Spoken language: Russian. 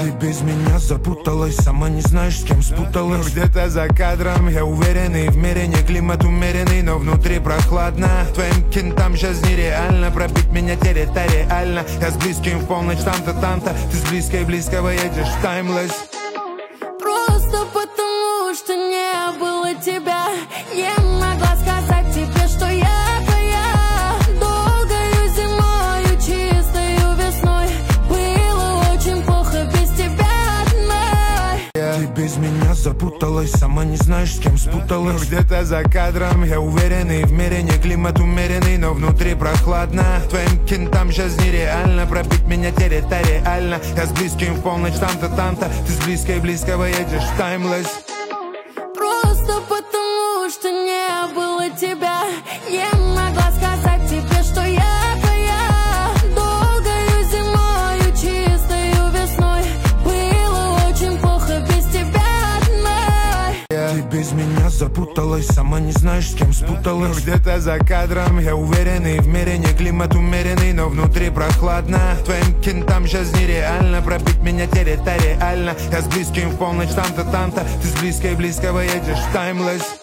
Ты без меня запуталась, сама не знаешь, с кем спуталась. Где-то за кадром я уверенный, в мире не климат умеренный, но внутри прохладно. Твоим кентам сейчас нереально пробить меня территориально. Я с близким в полночь там-то, ты с близкой близкого едешь в таймлесс. Просто потому, что не было тебя, не могла сказать тебе, что я твоя. Долгою зимою, чистою весной, было очень плохо без тебя одной. Ты без меня запуталась, сама не знаешь, с кем спуталась. Где-то за кадром я уверенный, в мире не климат умеренный, но внутри прохладно. Твоим кентам сейчас нереально пробить меня территориально. Я с близким в полночь там-то, ты с близкой близкого едешь в таймлесс. Просто потому, что не было тебя, не могла сказать тебе, что я твоя. Долгою зимою, чистою весной, было очень плохо без тебя одной. Ты без меня запуталась, сама не знаешь, с кем спуталась. Где-то за кадром я уверенный, в мире не климат умеренный, но внутри прохладно. Твоим кентам сейчас нереально пробить меня территориально. Я с близким в полночь там-то, ты с близкой близкого едешь в таймлесс.